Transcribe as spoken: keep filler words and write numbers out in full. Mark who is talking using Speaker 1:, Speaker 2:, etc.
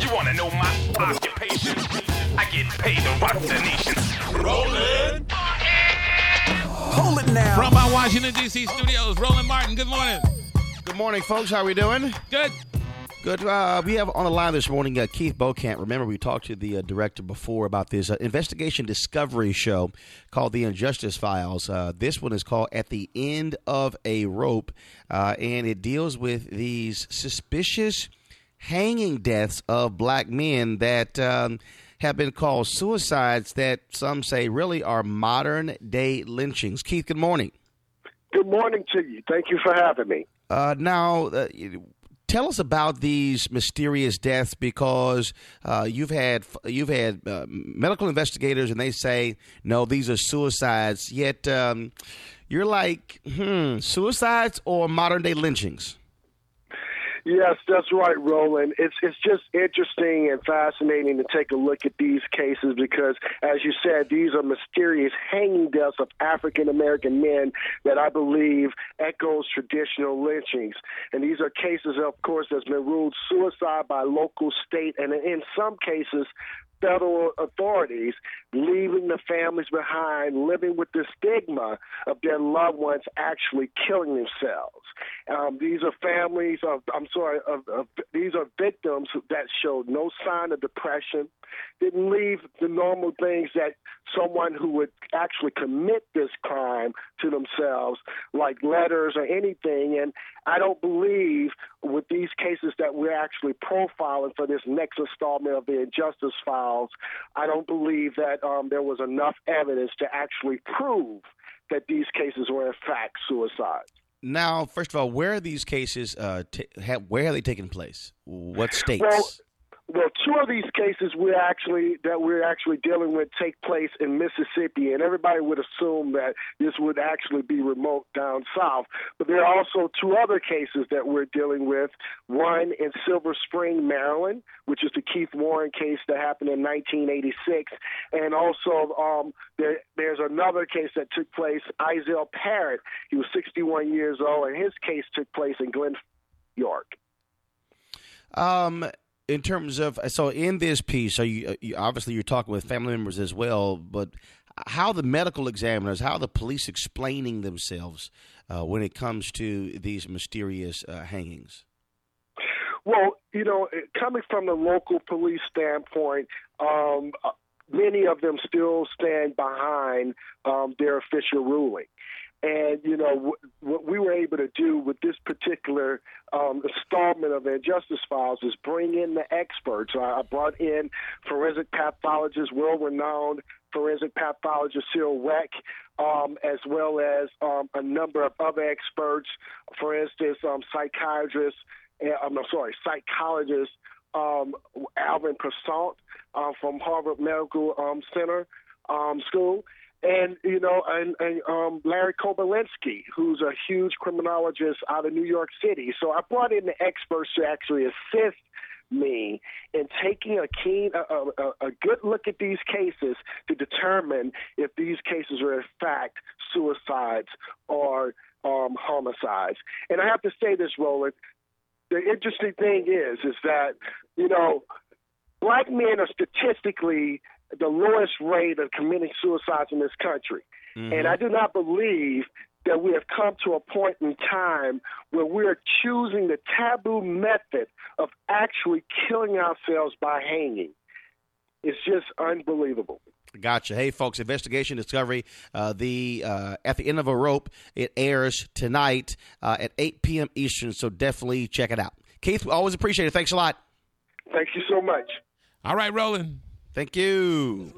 Speaker 1: You want to know my occupation? I get paid to rock the nation. Rolling.
Speaker 2: Hold it now.
Speaker 3: From our Washington, D C studios, Roland Martin, good morning.
Speaker 4: Good morning, folks. How are we doing?
Speaker 3: Good.
Speaker 4: Good. Uh, we have on the line this morning uh, Keith Beaucamp. Remember, we talked to the uh, director before about this uh, investigation discovery show called The Injustice Files. Uh, this one is called At the End of a Rope, uh, and it deals with these suspicious hanging deaths of black men that um, have been called suicides that some say really are modern-day lynchings. Keith, good morning.
Speaker 5: Good morning to you. Thank you for having me.
Speaker 4: Uh, now, uh, tell us about these mysterious deaths, because uh, you've had you've had uh, medical investigators, and they say no, these are suicides. Yet um, you're like, hmm, suicides or modern day lynchings?
Speaker 5: Yes, that's right, Roland. It's it's just interesting and fascinating to take a look at these cases because, as you said, these are mysterious hanging deaths of African-American men that I believe echoes traditional lynchings. And these are cases, of course, that's been ruled suicide by local, state, and in some cases, federal authorities, leaving the families behind, living with the stigma of their loved ones actually killing themselves. Um, these are families of, I'm sorry, of, of, these are victims that showed no sign of depression, didn't leave the normal things that someone who would actually commit this crime to themselves, like letters or anything. And I don't believe with these cases that we're actually profiling for this next installment of the Injustice Files, I don't believe that um, there was enough evidence to actually prove that these cases were in fact suicides.
Speaker 4: Now, first of all, where are these cases? Uh, t- have, where are they taking place? What states?
Speaker 5: Well, Well, two of these cases we're actually that we're actually dealing with take place in Mississippi, and everybody would assume that this would actually be remote down south. But there are also two other cases that we're dealing with. One in Silver Spring, Maryland, which is the Keith Warren case that happened in nineteen eighty-six, and also um, there, there's another case that took place. Isaiah Parrott, he was sixty-one years old, and his case took place in Glen, New York.
Speaker 4: Um. In terms of, so in this piece, so you, you obviously you're talking with family members as well, but how the medical examiners, how the police explaining themselves uh, when it comes to these mysterious uh, hangings?
Speaker 5: Well, you know, coming from the local police standpoint, um, many of them still stand behind um, their official ruling. And, you know, w- what we were able to do with this particular um, installment of the Injustice Files is bring in the experts. I brought in forensic pathologist, world-renowned forensic pathologist Cyril Weck, um, as well as um, a number of other experts, for instance, um, psychiatrist, uh, I'm sorry, psychologist um, Alvin Persaud uh, from Harvard Medical um, Center um, School. And, you know, and, and um, Larry Kobalinski, who's a huge criminologist out of New York City. So I brought in the experts to actually assist me in taking a keen, a, a, a good look at these cases to determine if these cases are in fact suicides or um, homicides. And I have to say this, Roland, the interesting thing is, is that, you know, black men are statistically the lowest rate of committing suicides in this country. Mm-hmm. And I do not believe that we have come to a point in time where we're choosing the taboo method of actually killing ourselves by hanging. It's just unbelievable.
Speaker 4: Gotcha. Hey, folks, Investigation Discovery, uh, the uh, At the End of a Rope, it airs tonight uh, at eight p.m. Eastern, so definitely check it out. Keith, always appreciate it. Thanks a lot.
Speaker 5: Thank you so much.
Speaker 3: All right, Roland.
Speaker 4: Thank you.